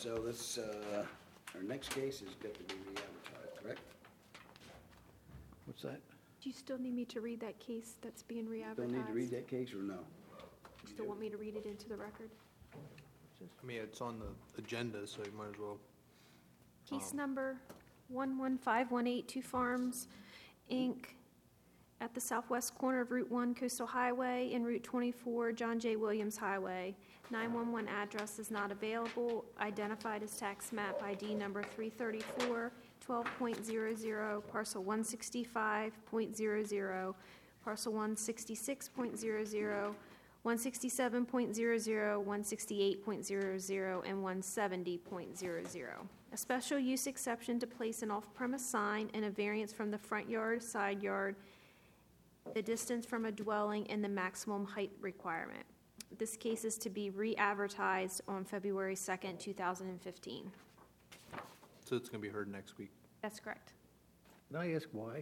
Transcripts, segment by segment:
so let's, our next case is got to be re-advertised, correct? What's that? Do you still need me to read that case that's being re-advertised? Don't need to read that case, or no? You still want me to read it into the record? I mean, it's on the agenda, so you might as well. Case number 115182 Farms, Inc., at the southwest corner of Route 1 Coastal Highway and Route 24 John J. Williams Highway. 911 address is not available, identified as tax map ID number 334, 12.00, parcel 165.00, parcel 166.00, 167.00, 168.00, and 170.00. A special use exception to place an off-premise sign and a variance from the front yard, side yard, the distance from a dwelling, and the maximum height requirement. This case is to be re-advertised on February 2nd, 2015. So it's going to be heard next week. That's correct. Can I ask why?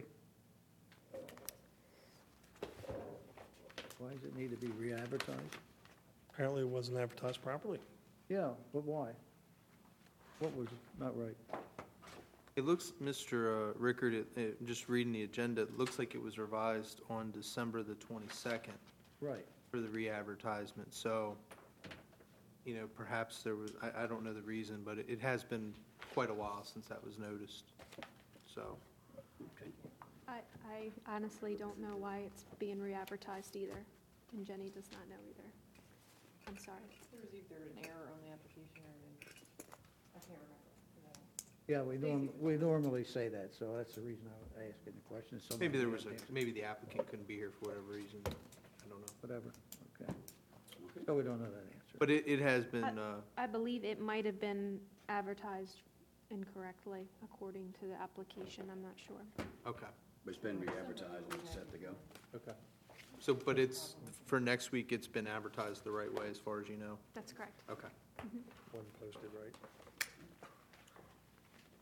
Why does it need to be re-advertised? Apparently it wasn't advertised properly. Yeah, but why? What was not right? It looks, Mr. Rickard, just reading the agenda, it looks like it was revised on December the 22nd Right. for the re-advertisement. So, you know, perhaps there was, I don't know the reason, but it has been quite a while since that was noticed. So, Okay. I honestly don't know why it's being re-advertised either, and Jenny does not know either. I'm sorry. There was either an error on the application or I can't remember. Yeah, we normally say that, so that's the reason I was asking the question. Somebody maybe there was answered. maybe the applicant couldn't be here for whatever reason. I don't know. Whatever, okay. So we don't know that answer. But it has been, I believe it might have been advertised incorrectly according to the application. I'm not sure. okay. But it's been re-advertised and it's set to go. Okay. So, but it's, for next week, it's been advertised the right way as far as you know? That's correct. Okay. Wasn't posted right.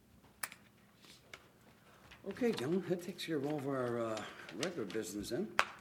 Okay, gentlemen, that takes care of all of our regular business then.